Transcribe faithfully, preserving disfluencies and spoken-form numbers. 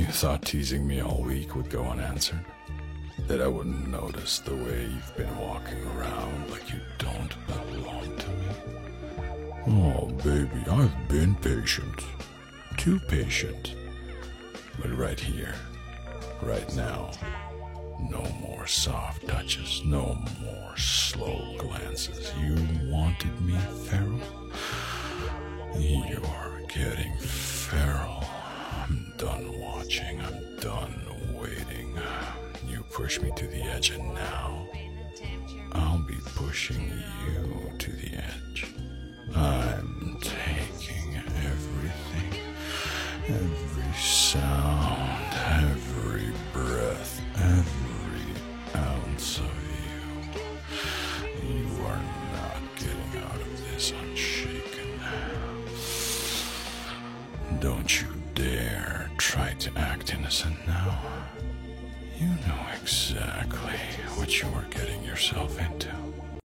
You thought teasing me all week would go unanswered? That I wouldn't notice the way you've been walking around like you don't belong to me? Oh, baby, I've been patient. Too patient. But right here, right now, no more soft touches, no more slow glances. You wanted me feral? You're getting feral. I'm done watching, I'm done waiting. You push me to the edge, and now I'll be pushing you to the edge. I'm taking everything, every sound, every breath, every ounce of you. You are not getting out of this unshaken. Don't you dare try to act innocent now. You know exactly what you are getting yourself into.